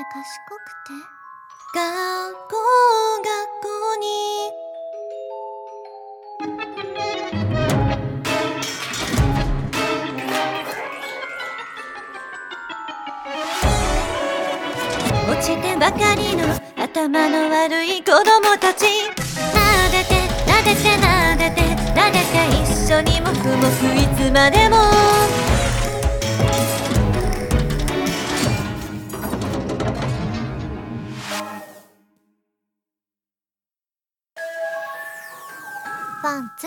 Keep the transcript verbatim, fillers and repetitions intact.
賢くて学校学校に落ちてばかりの頭の悪い子供たち、撫でて撫でて撫でて撫でて一緒にもふもふいつまでもパンツ